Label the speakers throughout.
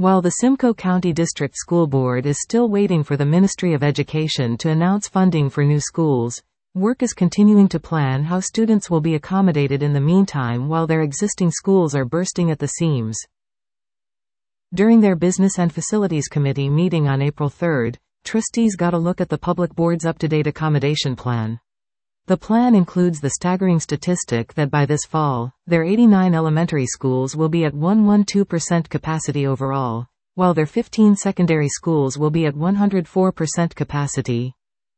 Speaker 1: While the Simcoe County District School Board is still waiting for the Ministry of Education to announce funding for new schools, work is continuing to plan how students will be accommodated in the meantime while their existing schools are bursting at the seams. During their Business and Facilities Committee meeting on April 3, trustees got a look at the public board's up-to-date accommodation plan. The plan includes the staggering statistic that by this fall, their 89 elementary schools will be at 112% capacity overall, while their 15 secondary schools will be at 104% capacity.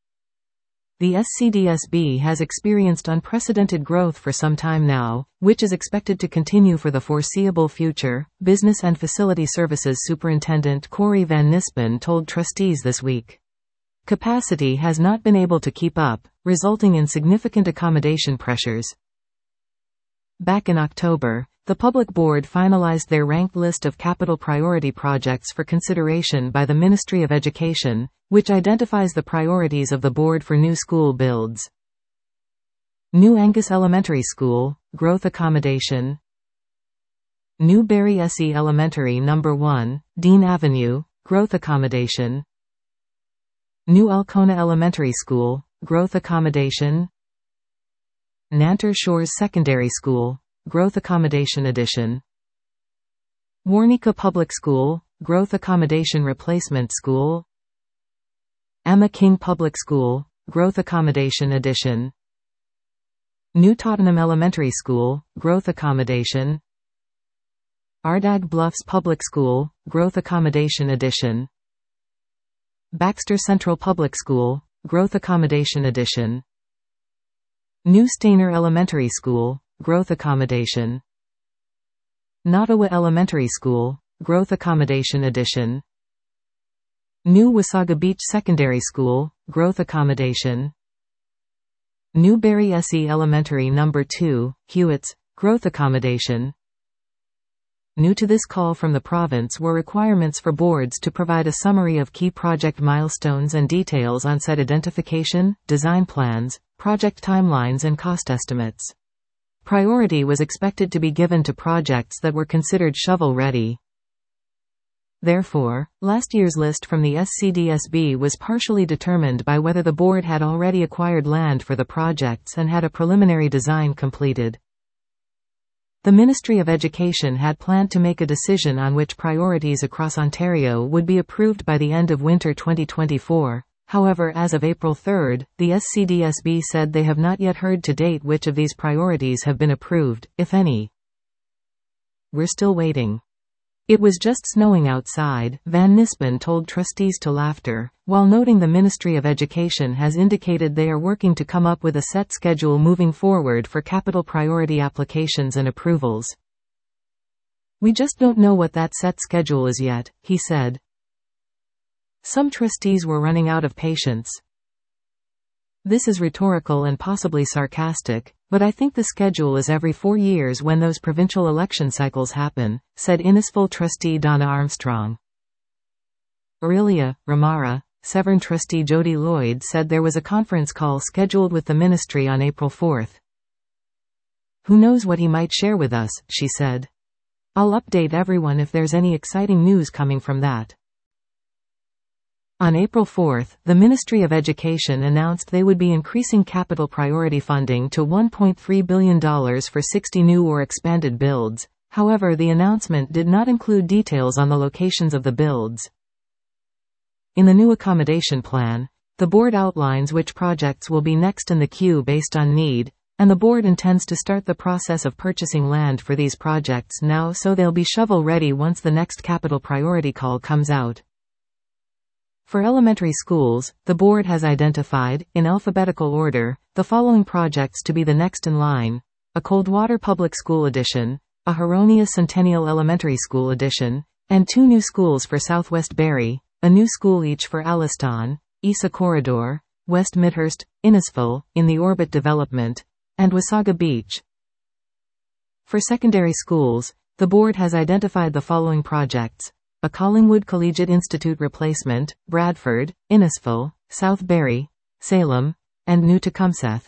Speaker 1: The SCDSB has experienced unprecedented growth for some time now, which is expected to continue for the foreseeable future, Business and Facility Services Superintendent Corey Van Nispen told trustees this week. Capacity has not been able to keep up, resulting in significant accommodation pressures. Back in October, the Public Board finalized their ranked list of capital priority projects for consideration by the Ministry of Education, which identifies the priorities of the board for new school builds. New Angus Elementary School, growth accommodation. New Barry SE Elementary No. 1, Dean Avenue, growth accommodation. New Alcona Elementary School, growth accommodation. Nanter Shores Secondary School, growth accommodation addition. Warnica Public School, growth accommodation replacement school. Emma King Public School, growth accommodation addition. New Tottenham Elementary School, growth accommodation. Ardagh Bluffs Public School, growth accommodation addition. Baxter Central Public School, growth accommodation addition. New Stainer Elementary School, growth accommodation. Nottawa Elementary School, growth accommodation addition. New Wasaga Beach Secondary School, growth accommodation. New Barry SE Elementary No. 2, Hewitts, growth accommodation. New to this call from the province were requirements for boards to provide a summary of key project milestones and details on site identification, design plans, project timelines and cost estimates. Priority was expected to be given to projects that were considered shovel-ready. Therefore, last year's list from the SCDSB was partially determined by whether the board had already acquired land for the projects and had a preliminary design completed. The Ministry of Education had planned to make a decision on which priorities across Ontario would be approved by the end of winter 2024. However, as of April 3, the SCDSB said they have not yet heard to date which of these priorities have been approved, if any. We're still waiting. It was just snowing outside, Van Nispen told trustees to Laughter, while noting the Ministry of Education has indicated they are working to come up with a set schedule moving forward for capital priority applications and approvals. We just don't know what that set schedule is yet, he said. Some trustees were running out of patience. This is rhetorical and possibly sarcastic, but I think the schedule is every 4 years when those provincial election cycles happen, said Innisfil trustee Donna Armstrong. Aurelia Ramara, Severn trustee Jody Lloyd said there was a conference call scheduled with the ministry on April 4. Who knows what he might share with us, she said. I'll update everyone if there's any exciting news coming from that. On April 4, the Ministry of Education announced they would be increasing capital priority funding to $1.3 billion for 60 new or expanded builds. However, the announcement did not include details on the locations of the builds. In the new accommodation plan, the board outlines which projects will be next in the queue based on need, and the board intends to start the process of purchasing land for these projects now so they'll be shovel-ready once the next capital priority call comes out. For elementary schools, the board has identified, in alphabetical order, the following projects to be the next in line: a Coldwater Public School addition, a Huronia Centennial Elementary School addition, and 2 new schools for Southwest Barrie, a new school each for Alliston, Isa Corridor, West Midhurst, Innisfil, in the Orbit development, and Wasaga Beach. For secondary schools, the board has identified the following projects: a Collingwood Collegiate Institute replacement, Bradford, Innisfil, South Barrie, Salem, and New Tecumseth.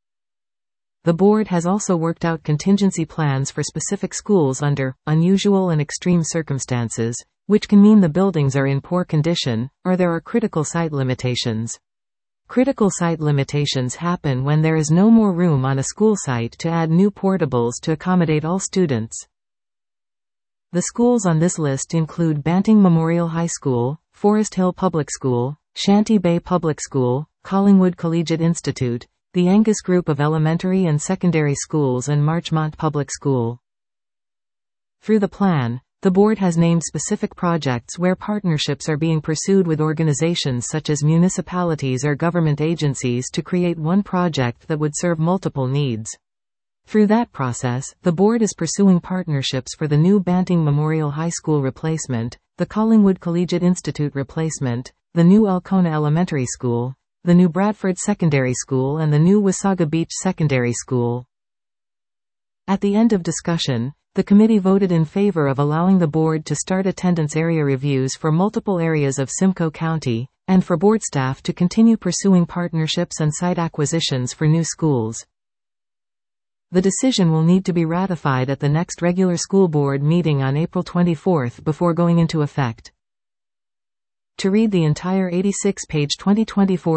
Speaker 1: The board has also worked out contingency plans for specific schools under unusual and extreme circumstances, which can mean the buildings are in poor condition, or there are critical site limitations. Critical site limitations happen when there is no more room on a school site to add new portables to accommodate all students. The schools on this list include Banting Memorial High School, Forest Hill Public School, Shanty Bay Public School, Collingwood Collegiate Institute, the Angus Group of Elementary and Secondary Schools, and Marchmont Public School. Through the plan, the board has named specific projects where partnerships are being pursued with organizations such as municipalities or government agencies to create one project that would serve multiple needs. Through that process, the board is pursuing partnerships for the new Banting Memorial High School replacement, the Collingwood Collegiate Institute replacement, the new Elkona Elementary School, the new Bradford Secondary School, and the new Wasaga Beach Secondary School. At the end of discussion, the committee voted in favor of allowing the board to start attendance area reviews for multiple areas of Simcoe County, and for board staff to continue pursuing partnerships and site acquisitions for new schools. The decision will need to be ratified at the next regular school board meeting on April 24 before going into effect. To read the entire 86-page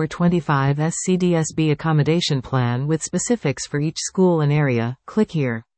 Speaker 1: 2024-25 SCDSB accommodation plan with specifics for each school and area, click here.